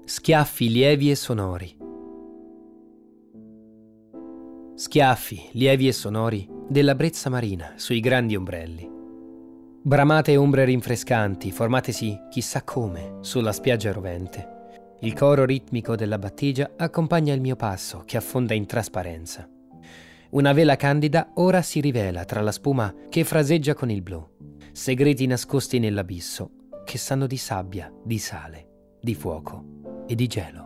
Schiaffi lievi e sonori. Schiaffi lievi e sonori della brezza marina sui grandi ombrelli. Bramate ombre rinfrescanti, formatesi chissà come sulla spiaggia rovente. Il coro ritmico della battigia accompagna il mio passo che affonda in trasparenza. Una vela candida ora si rivela tra la spuma che fraseggia con il blu. Segreti nascosti nell'abisso che sanno di sabbia, di sale, di fuoco e di gelo.